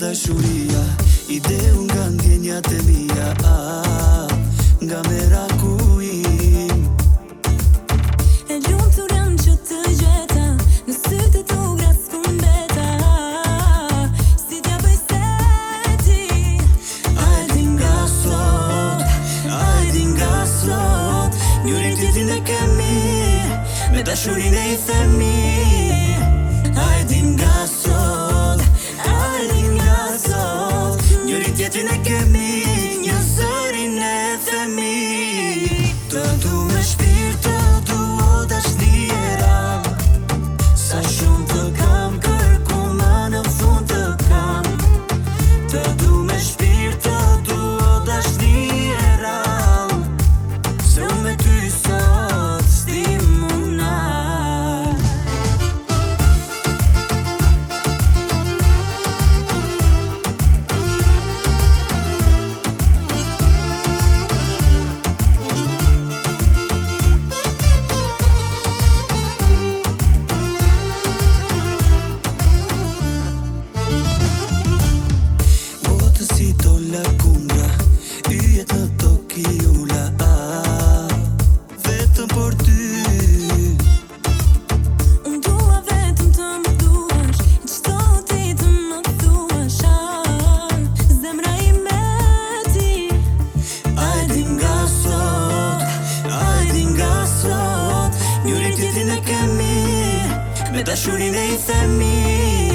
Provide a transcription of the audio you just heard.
dashuria I deu nga ndjenjat e mia nga merakuim E lumtur jam që të gjeta në sytë tu graskun beta si t'ja bëj seti A e din nga sot Njërin tjetrin e kemi Me dashurin e i themi A e din nga sot Njërin tjetrin e kemi Një zërin e themi Të du me shpirt, të du o dashnjera Sa shumë të kam kërku ma në fund të kam Të du me shpirt, të du o dashnjera Se unë me ty sot s'di muna Si tolla kundra Yjet në Tokiula Vetëm për ty Unë dua vetëm të më duash I qdo ti të më duash Zemra ime ti A e din nga sot Njërin tjetrin e kemi Me dashurin e i themi